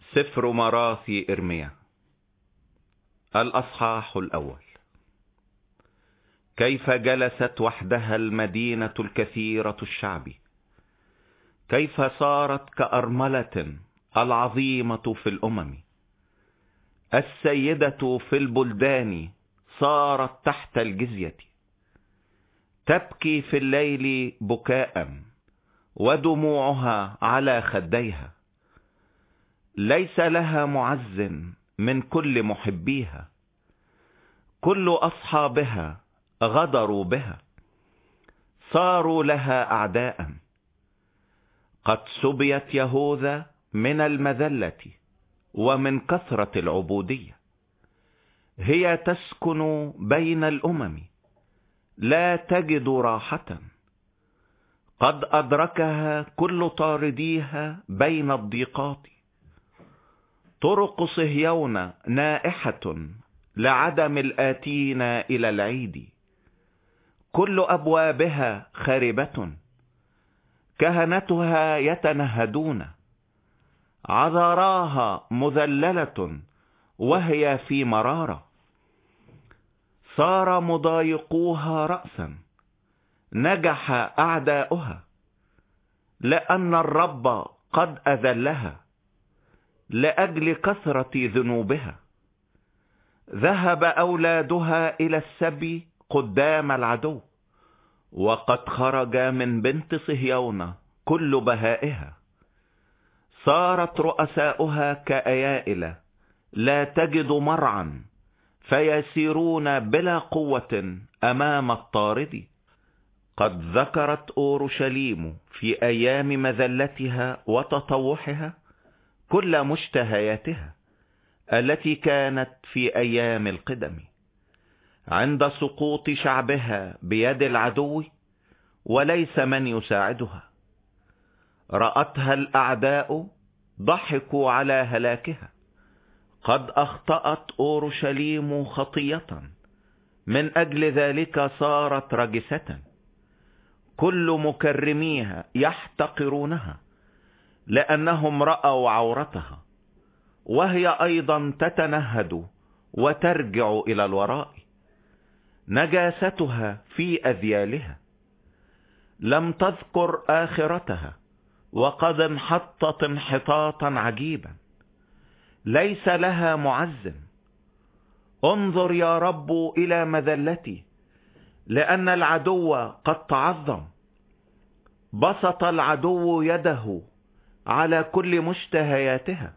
سفر مراثي إرميا الأصحاح الأول. كيف جلست وحدها المدينة الكثيرة الشعب، كيف صارت كأرملة العظيمة في الأمم. السيدة في البلدان صارت تحت الجزية، تبكي في الليل بكاء ودموعها على خديها. ليس لها معز من كل محبيها، كل أصحابها غدروا بها، صاروا لها أعداء. قد سبيت يهوذا من المذلة ومن كثرة العبودية. هي تسكن بين الأمم، لا تجد راحة. قد أدركها كل طارديها بين الضيقات. طرق صهيون نائحة لعدم الآتين إلى العيد، كل أبوابها خاربة. كهنتها يتنهدون، عذراها مذللة وهي في مرارة. صار مضايقوها رأسا، نجح أعداؤها، لأن الرب قد أذلها لأجل كثرة ذنوبها. ذهب أولادها إلى السبي قدام العدو، وقد خرج من بنت صهيون كل بهائها. صارت رؤساؤها كأيائل لا تجد مرعا، فيسيرون بلا قوة أمام الطارد. قد ذكرت أورشليم في أيام مذلتها وتطوحها كل مشتهياتها التي كانت في أيام القدم، عند سقوط شعبها بيد العدو وليس من يساعدها. رأتها الأعداء ضحكوا على هلاكها. قد أخطأت أورشليم خطية، من أجل ذلك صارت رجسة. كل مكرميها يحتقرونها، لأنهم رأوا عورتها، وهي أيضا تتنهد وترجع إلى الوراء. نجاستها في أذيالها، لم تذكر آخرتها، وقد انحطت انحطاطا عجيبا. ليس لها معز. انظر يا رب إلى مذلتي، لأن العدو قد تعظم. بسط العدو يده على كل مشتهياتها،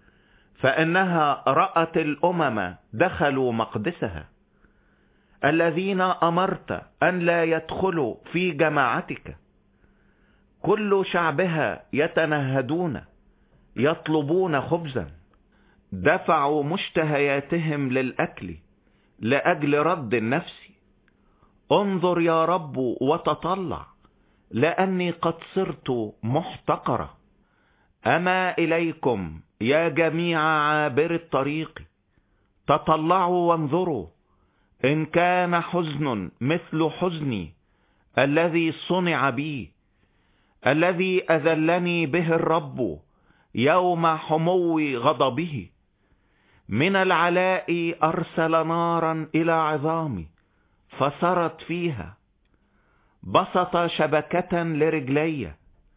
فإنها رأت الأمم دخلوا مقدسها، الذين أمرت أن لا يدخلوا في جماعتك. كل شعبها يتنهدون يطلبون خبزا. دفعوا مشتهياتهم للأكل لأجل رد النفس. انظر يا رب وتطلع، لأني قد صرت محتقرة. أما إليكم يا جميع عابر الطريق، تطلعوا وانظروا، إن كان حزن مثل حزني الذي صنع بي، الذي أذلني به الرب يوم حمو غضبه. من العلاء أرسل نارا إلى عظامي فسرت فيها. بسط شبكة لرجلي،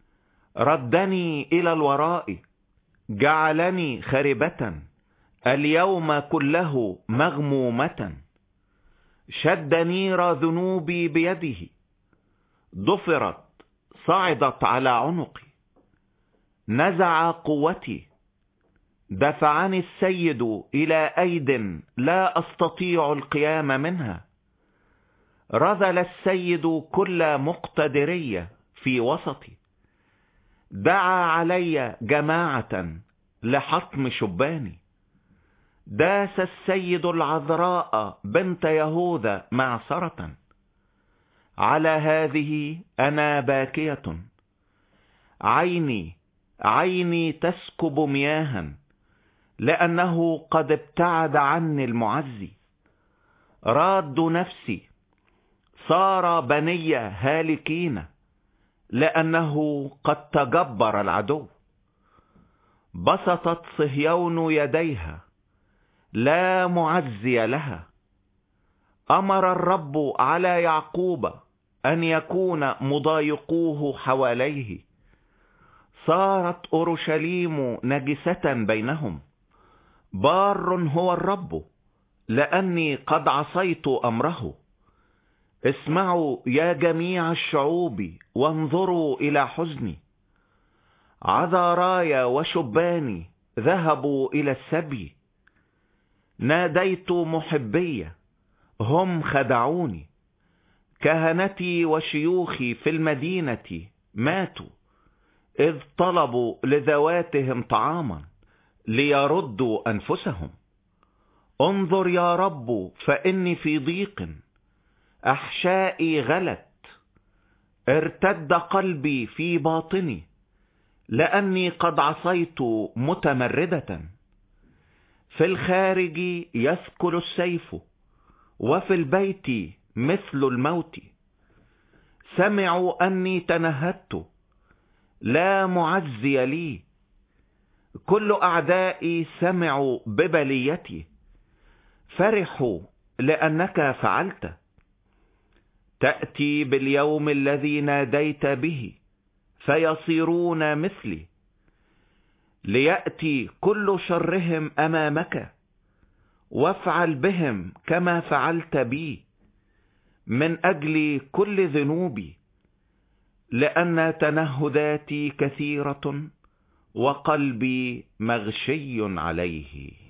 ردني إلى الوراء، جعلني خربة اليوم كله مغمومة. شد نير ذنوبي بيده، ضفرت صعدت على عنقي. نزع قوتي، دفعني السيد إلى أيد لا أستطيع القيام منها. رذل السيد كل مقتدرية في وسطي. دعا علي جماعة لحطم شباني. داس السيد العذراء بنت يهوذا معصرة. على هذه أنا باكية، عيني تسكب مياها، لأنه قد ابتعد عني المعزي. راد نفسي، صار بني هالكين، لأنه قد تجبر العدو. بسطت صهيون يديها، لا معزي لها. أمر الرب على يعقوب أن يكون مضايقوه حواليه. صارت أورشليم نجسة بينهم. بار هو الرب، لأني قد عصيت أمره. اسمعوا يا جميع الشعوب وانظروا إلى حزني. عذاراي وشباني ذهبوا إلى السبي. ناديت محبي، هم خدعوني. كهنتي وشيوخي في المدينة ماتوا، إذ طلبوا لذواتهم طعاما ليردوا أنفسهم. انظر يا رب فإني في ضيق، أحشائي غلت. ارتد قلبي في باطني، لأني قد عصيت متمردة. في الخارج يثكل السيف، وفي البيت مثل الموت. سمعوا أني تنهدت، لا معزي لي. كل أعدائي سمعوا ببليتي، فرحوا لأنك فعلت. تأتي باليوم الذي ناديت به، فيصيرون مثلي. ليأتي كل شرهم أمامك، وافعل بهم كما فعلت بي، من أجل كل ذنوبي، لأن تنهداتي كثيرة وقلبي مغشي عليه.